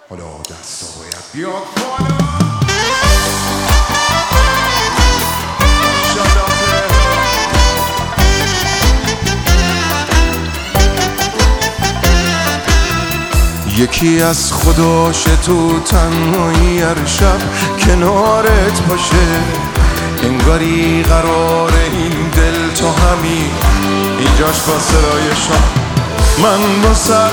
حالا دستا باید بیاد بالا. یکی از خداش تو تنهایی هر شب کنارت باشه، انگاری قرار این دل تو همین اینجاش با صدای شام. من با سر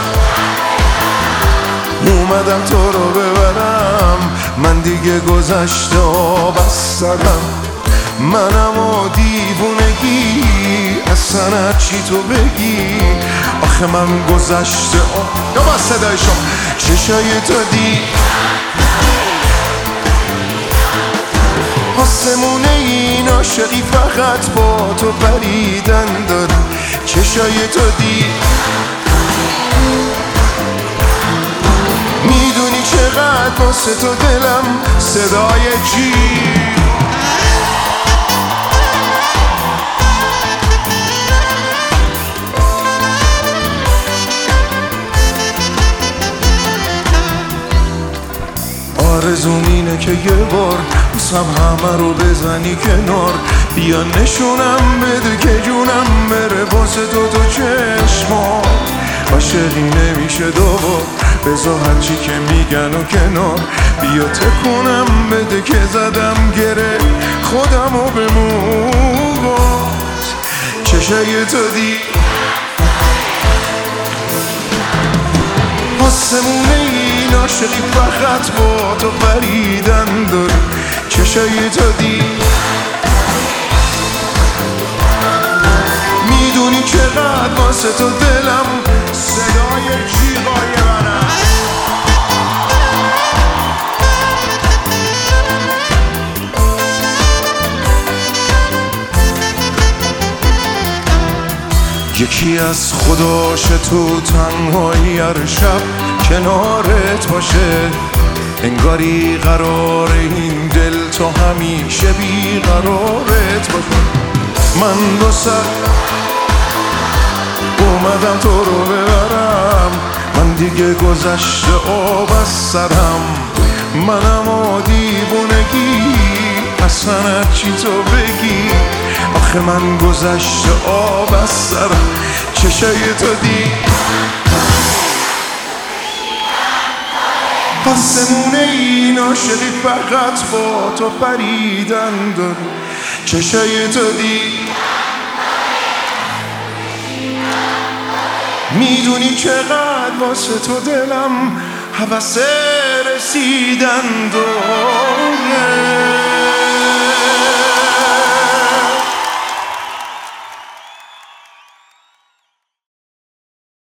اومدم تو رو ببرم، من دیگه گذشته آب از سرم، منم و دیوونگی اصلا چی تو بگی. آخه من گذشته یا با صدای شما چشای تو دی آسمونه این عاشقی فقط با تو پریدن داره، چشای تو دی میدونی چقدر واسه تو دلم صدای چی. آرزوم اینه که یه بار بسم همه رو بزنی کنار، بیا نشونم بده که جونم بره واسه تو چشما. عاشقی نمیشه دوبار، بذار هرچی که میگن و کنار، بیا تکونم بده که زدم گره خودمو به موبات. چشای تو دی آسمونه این عاشقی فقط با تو پریدن داره، چشای تو دی میدونی چقدر واسه تو دلم صدای جیغای منم. یکی از خداش تو تنهایی هر شب کنارت باشه، انگاری قرار این دل تو همیشه بی قرارت باشه. من دو سر اومدم تو رو ببرم، من دیگه گذشته آب از سرم، منم و دیوونگی اصلا چی تو بگی. آخه من گذشته آب از سرم، چشای تو دی آسمونه این عاشقی فقط با تو پریدن داره، چشای تو دی میدونی چقدر واسه تو دلم هوس رسیدن داره.